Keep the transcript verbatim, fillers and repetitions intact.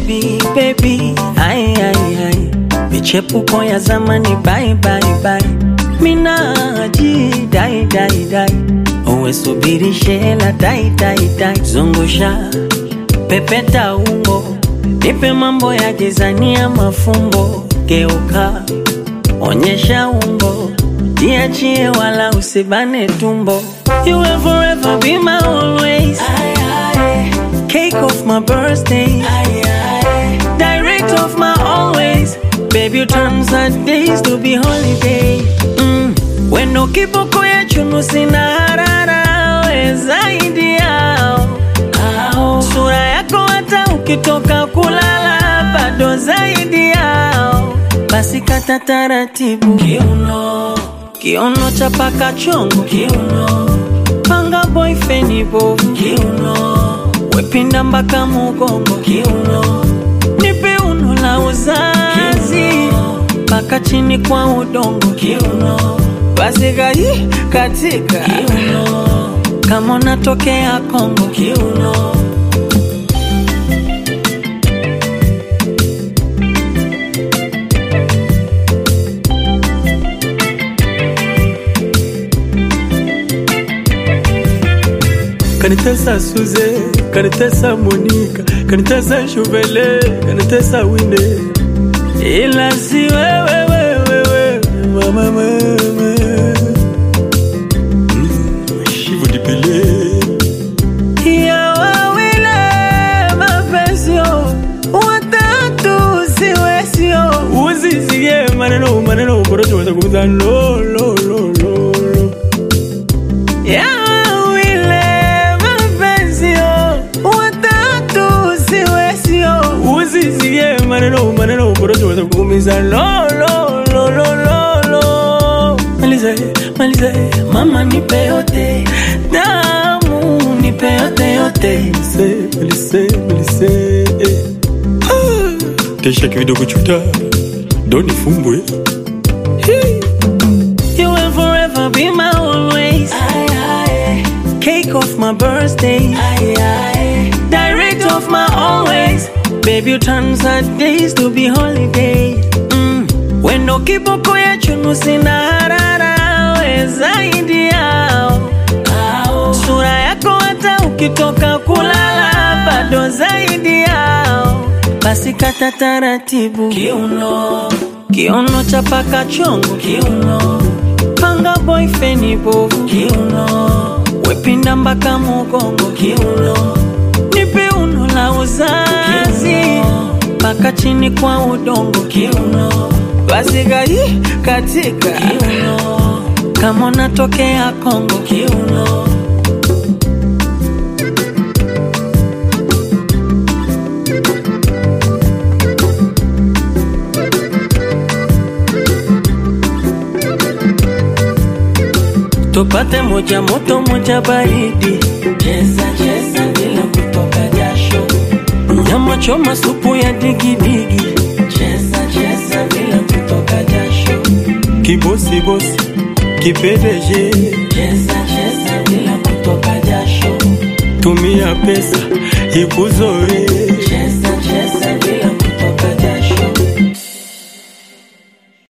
baby, baby, ai, ai, ai. Michepuko ya zamani, bye, bye, bye. Minaji, dai, dai, dai. Uwe subiri shela, dai, dai, dai. Zungusha, pepeta ungo. Nipe mambo ya gizania mafumbo. Geuka, onyesha ungo. Diachie wala usibane tumbo. You will forever be my always. Aye, aye. Cake of my birthday. Aye, aye. Direct of my always. Baby, you turn sad days to be holiday. Mm. Wendo kiboko ya chunu sina harara. We zaidi yao. Ao. Sura yako hata ukitoka kulala. Bado zaidi yao. Basi kata taratibu. Kiuno. Kiuno chapaka chongo. Kiuno. Panga boyfriend bovu. Kiuno. Wepinda mbaka mugongo. Kiuno. Nipe uno la uzazi. Paka chini kwa udongo. Kiuno. Basi gai katika. Kiuno. Kama unatokea Kongo. Kiuno. Kanitesa Suze, kanitesa Monica, kanitesa Chuvele, kanitesa Wine. Ila si wewe wewe wewe mama mama. Mm, Shivu dipele. Ya wawile mapesio, watatu siwesio. Uzizie maneno maneno borojo watakuza lo lo lo lo. Ya maneno maneno borojo watakuumiza lo lo lo lo lo lo. Maliza maliza mama nipe yote, damu nipe yote yote. Se malise malise eh. Ah. Kesha kidogo chuta doni fumbwe. Hey. You will forever be my always. Aye, aye. Cake of my birthday. Aye, aye. Direct of my always. Baby, you turn sad days to be holiday. Mm. Wendo kiboko ya chunu sina harara. We zaidi yao. Ao. Sura yako hata ukitoka kulala. Bado zaidi yao. Basi kata taratibu. Kiuno. Kiuno chapaka chongo. Kiuno. Panga boyfriend bovu. Kiuno. Wepinda mbaka mugongo. Kiuno. Nipe uno la uzazi. Paka chini kwa udongo. Kiuno. Basi gai katika. Kiuno. Kama unatokea Kongo. Kiuno. Tupate moja moto moja baridi. Cheza cheza bila kutoka jasho. Nyama choma supu ya digi digi. Cheza cheza bila kutoka jasho. Kibosi bosi kipedeje. Cheza cheza bila kutoka jasho. Tumia pesa ikuzoe.